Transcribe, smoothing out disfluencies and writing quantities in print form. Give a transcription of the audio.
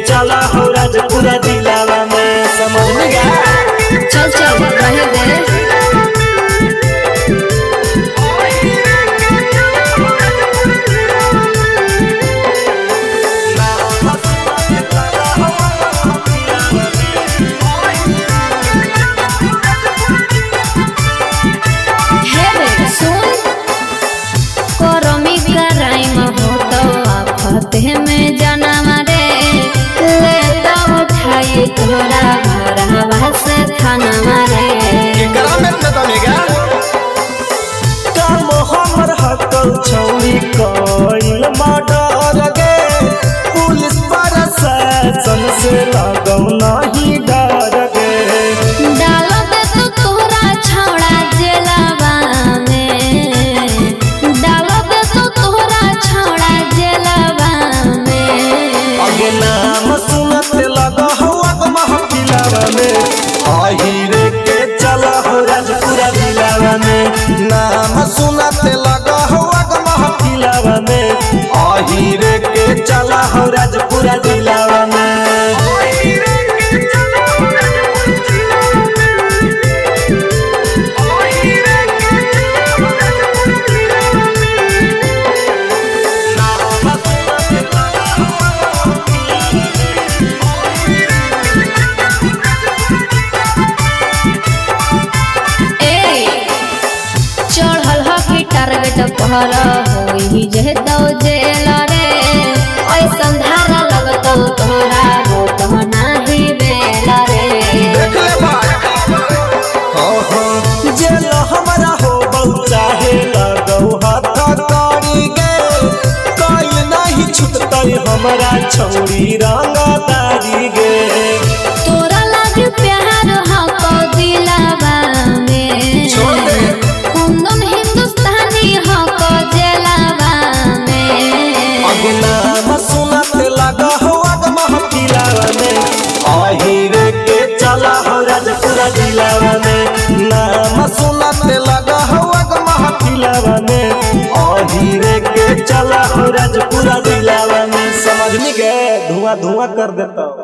चला हो राजपुरा जिलावा में। समझ में गया? चल चल रहे दे। में जना मारे ले तो उठाई तोरा घरवा से थाना मारे काम हमर हकल छौरी कइल मर्डर गे पुलिस प्रशासन से लगौ नहीं डर गे। डालो दे तो तोरा छौड़ा जेलवा में, डालो दे तो तोरा छौड़ा जेलवा अगे नाम सुनत लगा हुआ महफिलवा में। आहिरे के चला हो राजपुरा जिलावा में। नाम सुनत लगा हुआ महफिलवा में। आहिरे के चला हो राजपुरा जिलावा में। टारगेट पर होई जे तो जेल रे ऐसन धारा लगतो तोरा हो तो नाही बेल रे। देख ले भाई हो जेल हमरा हो बहु चाहे लगौ हाथ करी गे कोई नहीं छुटतै हमरा छौरी रंगदारी गे। तोरा लाग प्यार हो को दिलवा में छोड़ दे कुंदन हिंदुस्तानी हो को जेलवा में। अगे नाम सुनत लगा हो महफिलवा में। आहिरे के चला हो राजपुरा जिलावा में। नाम सुनत लगा हो महफिलवा में। आहिरे के चला हो राजपुरा जिलावा में। समझ में गए? धुआं धुआं कर देता।